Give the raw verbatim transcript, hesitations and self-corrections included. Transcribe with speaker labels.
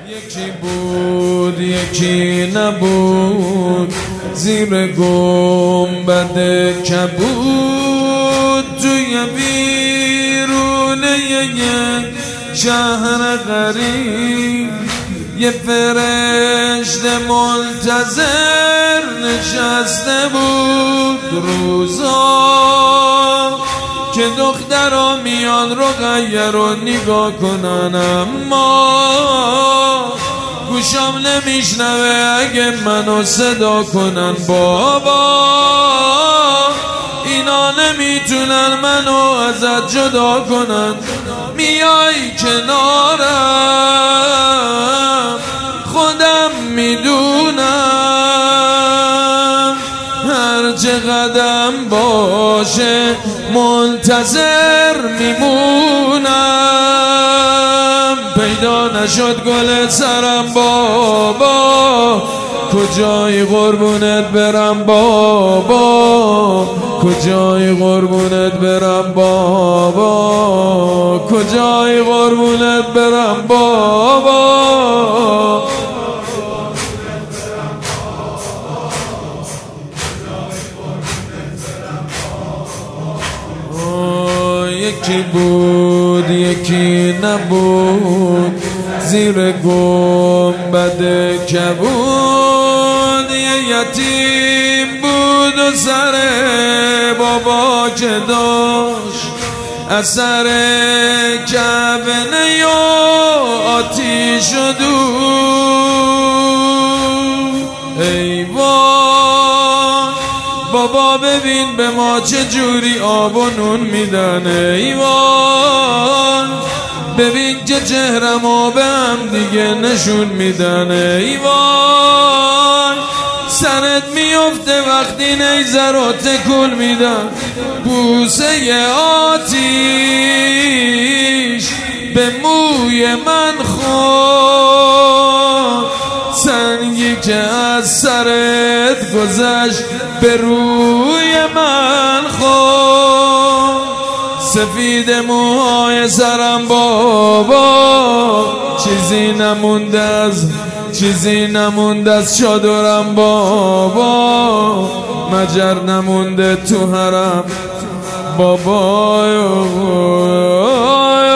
Speaker 1: یکی بود یکی نبود، زیر گنبد کبود، توی بیرونه یک شهر غریب، یه فرشته منتظر نشسته بود. روزا که دخترها میان رقیه رو نگاه کنن، اما گوشم نمیشنوه اگه منو صدا کنن. بابا اینا نمیتونن منو ازت جدا کنن، میای کنارم خودم میدونم، هر چه قدم باشه منتظر میمونم. پیدا نشد گل سرم بابا، کجای قربونت برم بابا، کجای قربونت برم بابا، کجای قربونت برم بابا. یکی بود یکی نبود، زیر گنبد کبود، یه یتیم بود و سر بابا که داشت اثر کبنه یا آتیش و دود. ای وای بابا ببین به ما چه جوری آب و نون میدن، ای وای ببین که چهرمو به هم دیگه نشون میدن، ای وای سرت میفته وقتی نیزه رو تکون میدن. بوسه آتیش به موی من خورد، سنگی که از سرت گذشت به روی من خورد. سفید موهای سرم بابا، چیزی نمونده از چیزی نمونده از چادرم بابا، مجر نمونده تو حرم بابا.